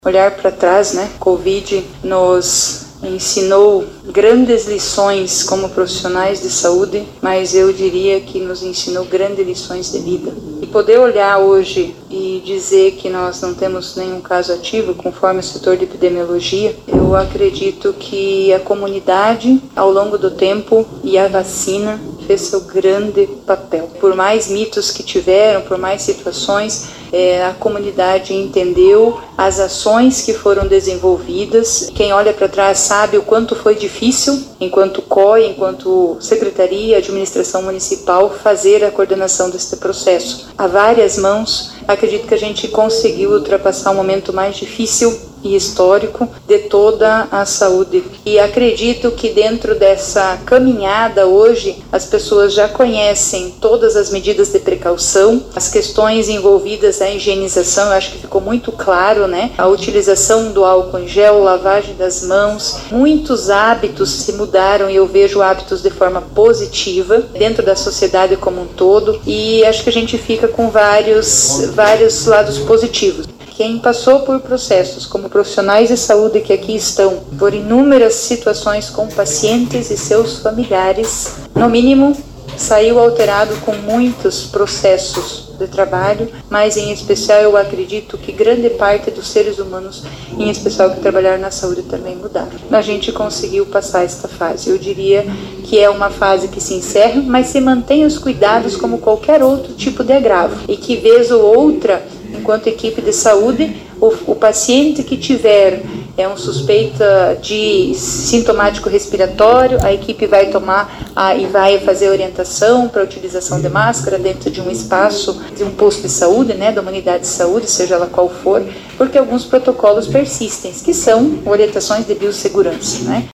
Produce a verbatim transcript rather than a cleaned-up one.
Olhar para trás, né? Covid nos ensinou grandes lições como profissionais de saúde, mas eu diria que nos ensinou grandes lições de vida. E poder olhar hoje e dizer que nós não temos nenhum caso ativo, conforme o setor de epidemiologia, eu acredito que a comunidade, ao longo do tempo, e a vacina fez seu grande papel. Por mais mitos que tiveram, por mais situações, é, a comunidade entendeu as ações que foram desenvolvidas. Quem olha para trás sabe o quanto foi difícil, enquanto C O I, enquanto Secretaria, Administração Municipal, fazer a coordenação deste processo. A várias mãos, acredito que a gente conseguiu ultrapassar o momento mais difícil e histórico de toda a saúde. E acredito que dentro dessa caminhada hoje, as pessoas já conhecem todas as medidas de precaução, as questões envolvidas na higienização, eu acho que ficou muito claro, né? A utilização do álcool em gel, lavagem das mãos, muitos hábitos se mudaram e eu vejo hábitos de forma positiva dentro da sociedade como um todo, e acho que a gente fica com vários, vários lados positivos. Quem passou por processos como profissionais de saúde que aqui estão, por inúmeras situações com pacientes e seus familiares, no mínimo saiu alterado com muitos processos de trabalho, mas em especial eu acredito que grande parte dos seres humanos, em especial que trabalharam na saúde, também mudaram. A gente conseguiu passar esta fase. Eu diria que é uma fase que se encerra, mas se mantém os cuidados como qualquer outro tipo de agravo, e que vez ou outra, enquanto equipe de saúde, o, o paciente que tiver é um suspeita de sintomático respiratório, a equipe vai tomar a, e vai fazer orientação para a utilização de máscara dentro de um espaço, de um posto de saúde, né, da unidade de saúde, seja ela qual for, porque alguns protocolos persistem, que são orientações de biossegurança, né?